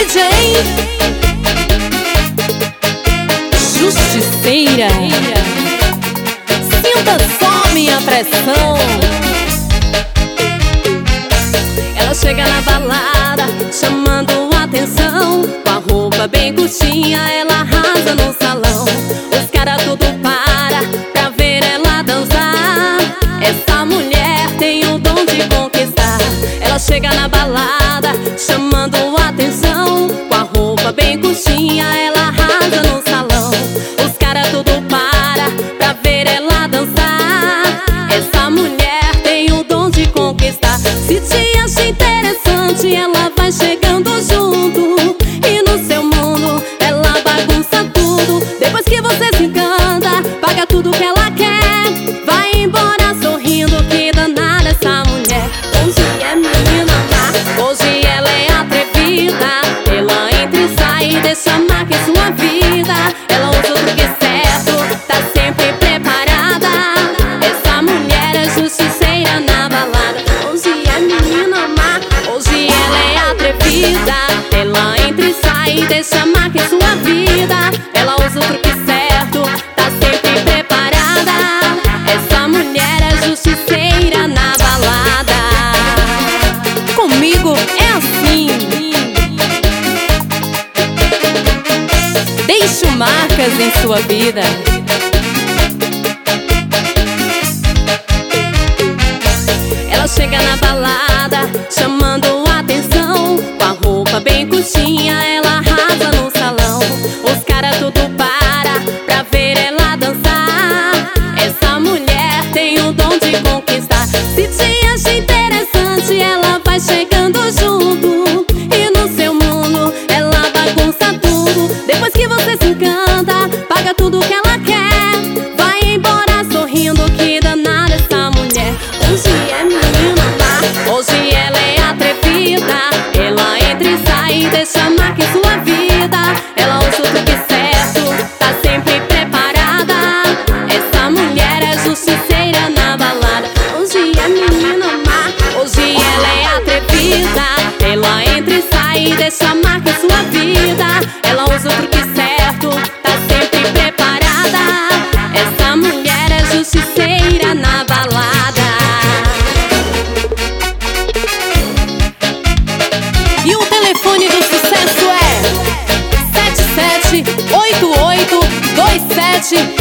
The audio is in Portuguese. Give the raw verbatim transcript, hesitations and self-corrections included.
J Justiceira. Sinta só minha pressão. Ela chega na balada chamando atenção, com a roupa bem curtinha ela arrasa no salão. Os caras tudo para pra ver ela dançar. Essa mulher tem o dom de conquistar. Ela chega na balada chamando atenção, com a roupa bem curtinha ela arrasa no salão. Os caras tudo para pra ver ela dançar. Essa mulher tem o dom de conquistar. Se te acha interessante, ela vai chegando junto, e no seu mundo ela bagunça tudo. Depois que você se encanta, paga tudo que ela quer, vai embora sorrindo, que danada essa mulher. Hoje é menina má, hoje ela é atrevida. Ela entra e sai, deixa marca em sua vida. Ela usa o truque certo, tá sempre preparada. Essa mulher é justiceira na balada. Hoje é menina má, hoje ela é atrevida. Ela entra e sai, deixa marca em sua vida. Ela usa o truque certo, tá sempre preparada. Essa mulher é justiceira na balada. Comigo é assim. Deixo marcas em sua vida. Ela chega na balada chamando atenção, com a roupa bem curtinha ela arrasa no salão. Os caras tudo para pra ver ela dançar. Essa mulher tem o dom de conquistar. Se te acha interessante, ela vai chegando junto, e no seu mundo ela bagunça tudo. Depois que você se encanta, paga tudo que ela quer, vai embora sorrindo, que danada essa mulher. Hoje é menina má, hoje ela é atrevida. Ela entra e sai, deixa marca em sua vida. Ela usa o truque certo, tá sempre preparada. Essa mulher é justiceira na balada. Hoje é menina má, hoje ela é atrevida. Ela entra e sai, deixa marca em sua vida. Ela usa o truque certo, tá sempre preparada. Essa mulher é justiceira na balada. E o telefone do sucesso é sete sete oito oito dois sete